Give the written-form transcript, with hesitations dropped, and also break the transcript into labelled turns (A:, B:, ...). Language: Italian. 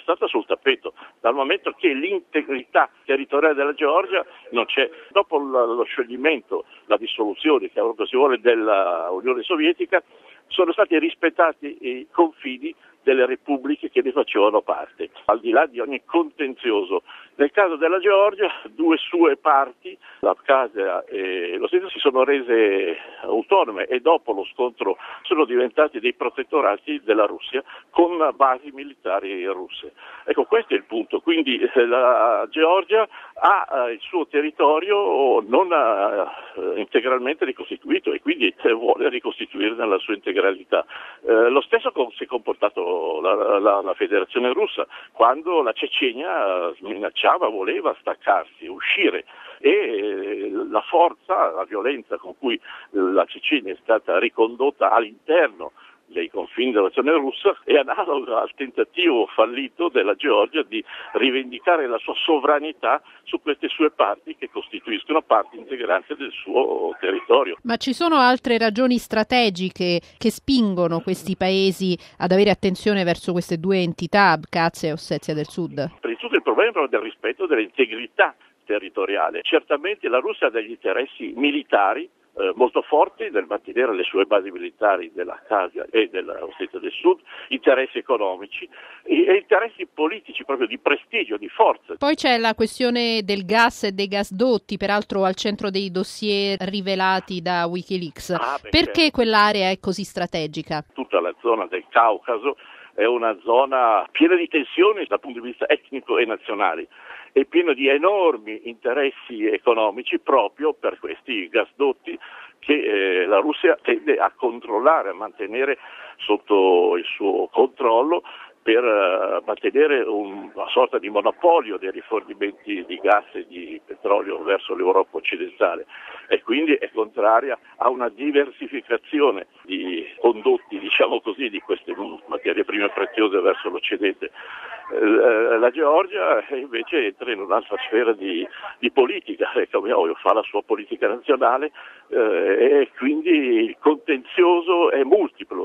A: stata sul tappeto, dal momento che l'integrità territoriale della Georgia non c'è. Dopo lo scioglimento, la dissoluzione, che si vuole, dell'Unione Sovietica, sono stati rispettati i confini delle repubbliche che ne facevano parte, al di là di ogni contenzioso. Nel caso della Georgia, due sue parti, l'Abkhazia e l'Ossetia, si sono rese autonome e dopo lo scontro sono diventati dei protettorati della Russia con basi militari russe. Ecco, questo è il punto. Quindi la Georgia ha il suo territorio non integralmente ricostituito e quindi vuole ricostituire nella sua integralità. Lo stesso si è comportato la Federazione Russa quando la Cecenia minacciava, voleva staccarsi, uscire, e la forza, la violenza con cui la Cecenia è stata ricondotta all'interno dei confini della nazione russa è analoga al tentativo fallito della Georgia di rivendicare la sua sovranità su queste sue parti che costituiscono parte integrante del suo territorio.
B: Ma ci sono altre ragioni strategiche che spingono questi paesi ad avere attenzione verso queste due entità, Abkhazia e Ossetia del Sud?
A: Prima di tutto il problema è proprio del rispetto dell'integrità territoriale. Certamente la Russia ha degli interessi militari molto forti nel mantenere le sue basi militari dell'Abkhazia e dell'Ossetia del Sud, interessi economici e interessi politici proprio di prestigio, di forza.
B: Poi c'è la questione del gas e dei gasdotti, peraltro al centro dei dossier rivelati da Wikileaks. Perché quell'area è così strategica?
A: Tutta la zona del Caucaso è una zona piena di tensioni dal punto di vista etnico e nazionale, è pieno di enormi interessi economici proprio per questi gasdotti che la Russia tende a controllare, a mantenere sotto il suo controllo per mantenere una sorta di monopolio dei rifornimenti di gas e di petrolio verso l'Europa occidentale, e quindi è contraria a una diversificazione di condotti, diciamo così, di queste materie prime preziose verso l'Occidente. La Georgia invece entra in un'altra sfera di politica, fa la sua politica nazionale e quindi il contenzioso è multiplo.